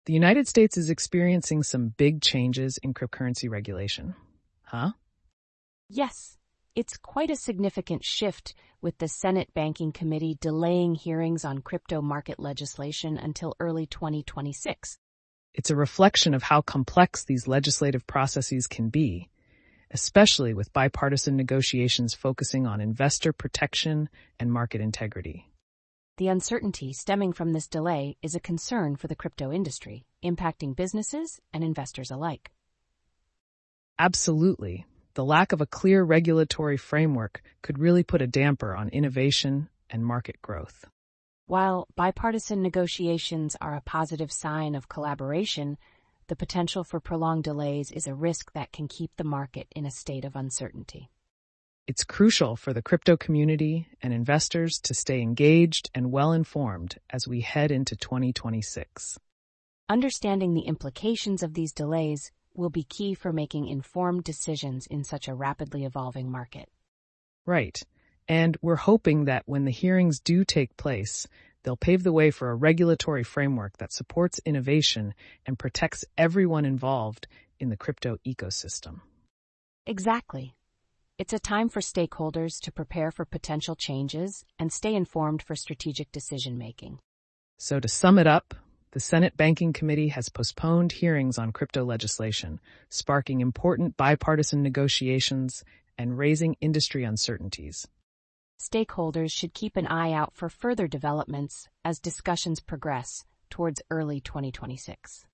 The United States is experiencing some big changes in cryptocurrency regulation. Huh? Yes, it's quite a significant shift with the Senate Banking Committee delaying hearings on crypto market legislation until early 2026. It's a reflection of how complex these legislative processes can be, especially with bipartisan negotiations focusing on investor protection and market integrity. The uncertainty stemming from this delay is a concern for the crypto industry, impacting businesses and investors alike. Absolutely. The lack of a clear regulatory framework could really put a damper on innovation and market growth. While bipartisan negotiations are a positive sign of collaboration, the potential for prolonged delays is a risk that can keep the market in a state of uncertainty. It's crucial for the crypto community and investors to stay engaged and well-informed as we head into 2026. Understanding the implications of these delays will be key for making informed decisions in such a rapidly evolving market. Right. And we're hoping that when the hearings do take place, they'll pave the way for a regulatory framework that supports innovation and protects everyone involved in the crypto ecosystem. Exactly. It's a time for stakeholders to prepare for potential changes and stay informed for strategic decision-making. So to sum it up, the Senate Banking Committee has postponed hearings on crypto legislation, sparking important bipartisan negotiations and raising industry uncertainties. Stakeholders should keep an eye out for further developments as discussions progress towards early 2026.